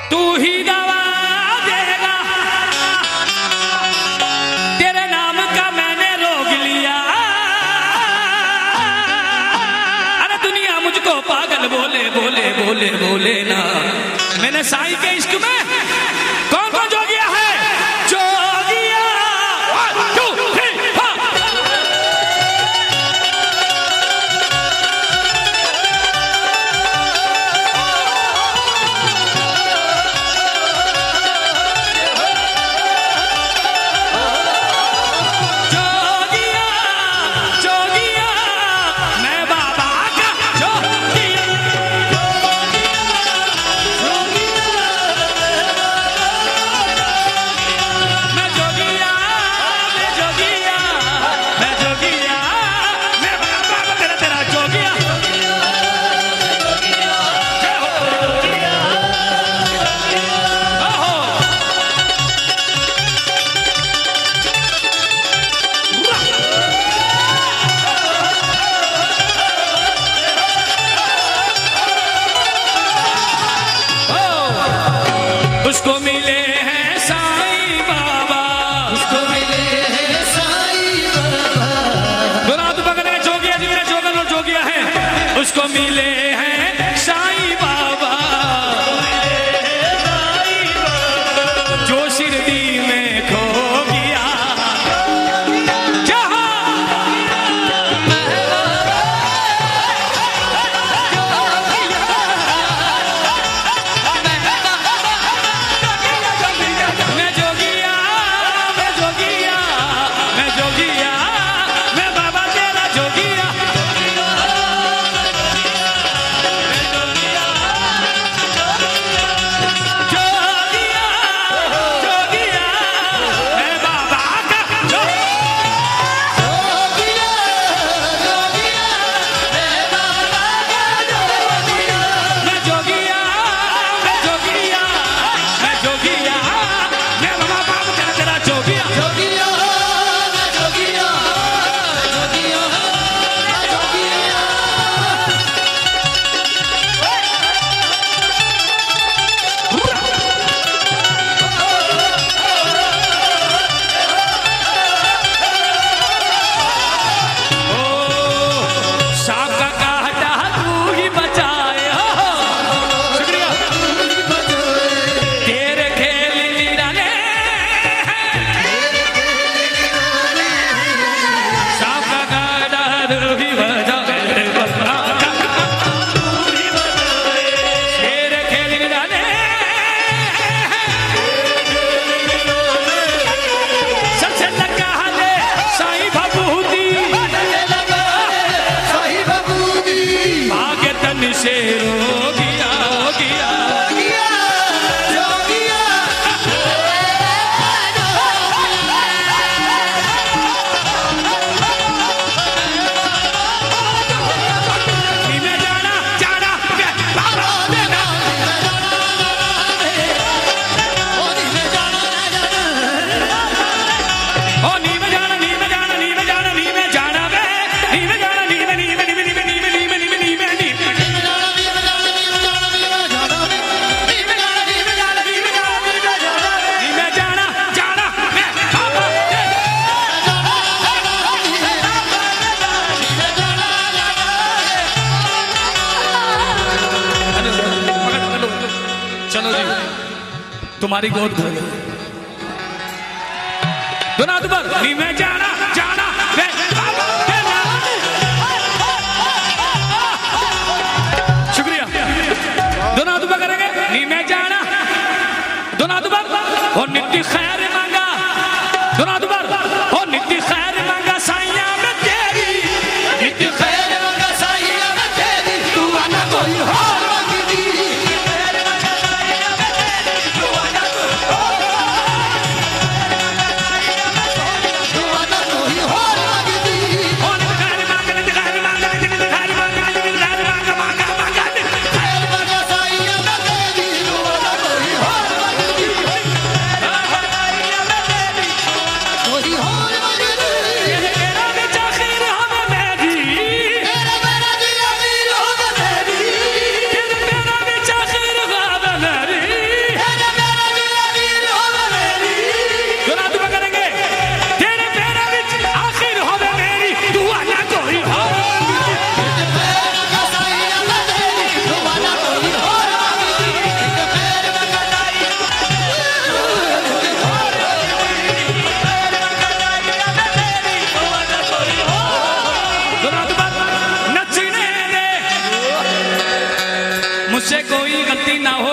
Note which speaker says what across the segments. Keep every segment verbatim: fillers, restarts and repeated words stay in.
Speaker 1: तू ही दवा देगा, तेरे नाम का मैंने रोग लिया। अरे दुनिया मुझको पागल बोले बोले बोले बोले ना, मैंने साईं के इश्क में कौन कौन जोगिया है? जोगिया टू थ्री फोर। जोगिया जोगिया मैं बाबा का जोगिया। मैं जोगिया मैं जोगिया मैं जोगिया मैं बाबा तेरा तेरा जोगिया। ओहो उसको मिले हैं साईं बाबा,
Speaker 2: उसको मिले हैं साईं बाबा।
Speaker 1: गुनाह पकड़े जोगिया जितने जोगन और जोगिया हैं, उसको मिले हैं साईं बाबा। जो शिरडी में खो गया जहाँ मैं जोगिया मैं जोगिया मैं जोगिया मैं बाबा तेरा जोगिया। जोगिया जोगिया मैं बाबा का जोगिया।
Speaker 2: जोगिया जोगिया मैं बाबा का जोगिया।
Speaker 1: मैं जोगिया मैं जोगिया मैं जोगिया मैं बाबा बाबा तेरा तेरा जोगिया।
Speaker 2: जोगिया मैं जोगिया जोगिया मैं जोगिया।
Speaker 1: ओ सांप का काटा तू ही बचाए, हो शुक्रिया। तेरे खेल निराले सांप का काटा तू ही बचाए, तेरे खेल निराले सबसे लगा हाले साईं भभूति
Speaker 2: साईं बाबूजी
Speaker 1: आगे तन से रोगिया रोगिया।
Speaker 2: जोगिया
Speaker 1: नी में जाना जाना के बाबा देना। ओ नी में जाना नी में जाना नी में जाना नी में जाना वे नी में जाना नी में नी में नी में नी में नी में नी में नी में नी में नी में नी में जाना जाना मैं बाबा देना। चलो जी तुम्हारी गोद भर गई। दोनों हाथ ऊपर। नी में जाना जाना मैं बाबा देना। शुक्रिया। दोनों हाथ ऊपर करेंगे। नी में जाना दोनों हाथ ऊपर और नित्य खैर मांगा। दोनों हाथ ऊपर और नित्य खैर मांगा साईया में तेरी। नित्य खैर
Speaker 2: मंगा साईं में तेरी तू आना कोई और मंगदी। तू आना कोई और तू आना कोई और मंगदी।
Speaker 1: और नित्य खैर मांगा नित्य खैर मांगा नित्य खैर मांगा नित्य खैर मांगा मांगा मांगा
Speaker 2: खैर मंगा साईं में तेरी तू आना कोई और मंगदी।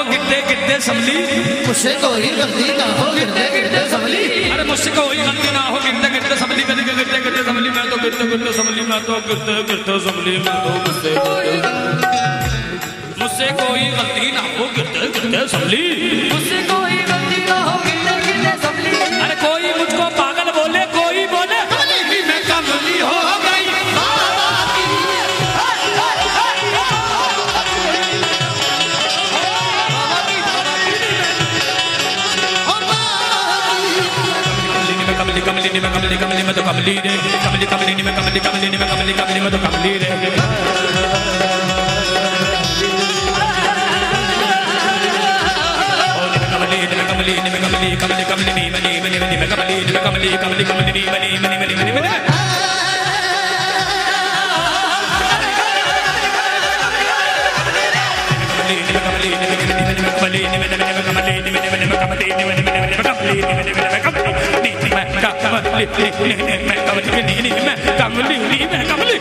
Speaker 1: गिरते गिरते संभली
Speaker 2: मुझसे कोई गलती ना हो गिरते गिरते संभली
Speaker 1: अरे मुझसे कोई गलती ना हो गिरते गिरते संभली कभी गिरते गिरते संभली मैं तो गिरते गिरते संभली मैं तो गिरते गिरते संभली मैं तो गिरते मुझसे कोई गलती ना हो गिरते गिरते संभली
Speaker 2: मुझसे कोई गलती ना हो गिरते गिरते संभली
Speaker 1: अरे कोई मुझको पागल बोले कोई बोले मैं कमली हो गई कमली कमली में कमली कमली में तो कमली रे कमली कमली में कमली कमली में कमली कमली में तो कमली रे कमली में कमली में कमली कमली कमली में मनी मनी मनी में कमली में कमली कमली कमली में मनी मनी मनी मनी मनी कमली में कमली में कमली में कमली में कमली में कमली में कमली में कमली में कमली में कमली में कमली में कमली